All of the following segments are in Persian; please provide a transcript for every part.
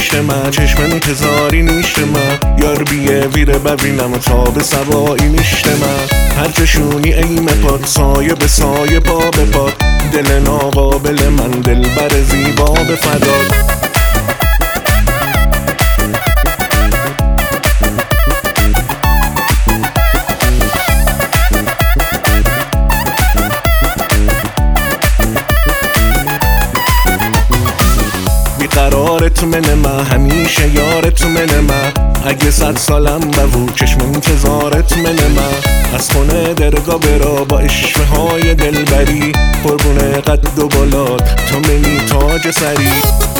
نیشتما چشم انتظاری نیشتما یار بیه ویره ببینم تا به سوایی نیشتما هر چشونی ایم پاد سایه به سایه پا به پاد دل ناقابل من دل بر زیبا به فداد قرارت من ما همیشه یارت من ما اگه 100 سالم بوو چشم انتظارت من ما از خونه درگاه برا با اشوه های دلبری قربون قد و بالات تو منی تاج سری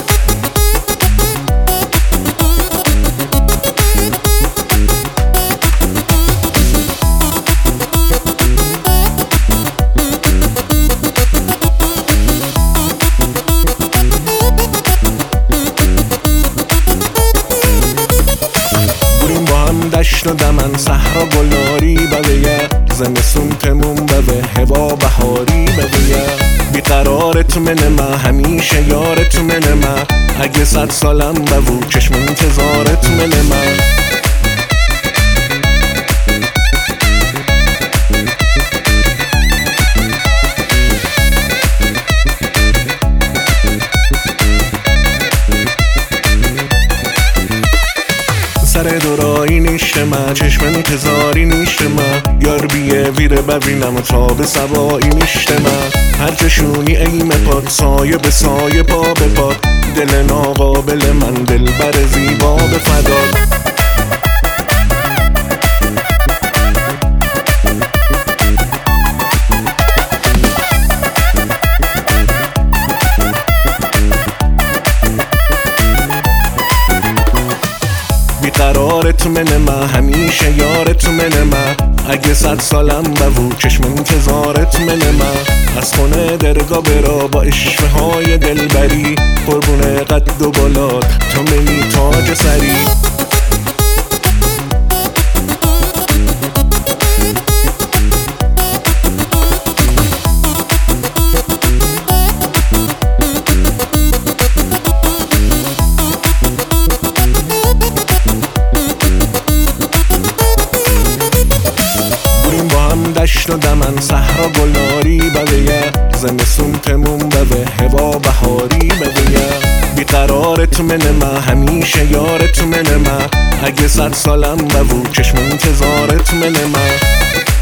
دشت و دمن صحرا گلاری بویه زمستون تموم بوه هوا بهاری بویه بیقرارت من ما همیشه یارت من ما اگه 100 سالم بوو چشم انتظارت من ما سر دورایی نیشتما چشم انتظاری نیشتما یار بیه ویره ببینم تا به سوایی نیشتما هر چشونی ایم پاد سایه به سایه پا به پاد دل ناقابل من دل بر زیبا به فداد قرارت من ما همیشه یارت من ما اگه 100 سالم بوو چشم انتظارت من ما از خونه درگاه برا با اشوه های دلبری قربون قد و بالات تو منی تاج سری دشت و دمن صحرا گلاری بویه زمستون تموم بوه هوا بهاری بویه بیقرارت من ما همیشه یارت من ما اگه 100 سالم بوو چشم انتظارت من ما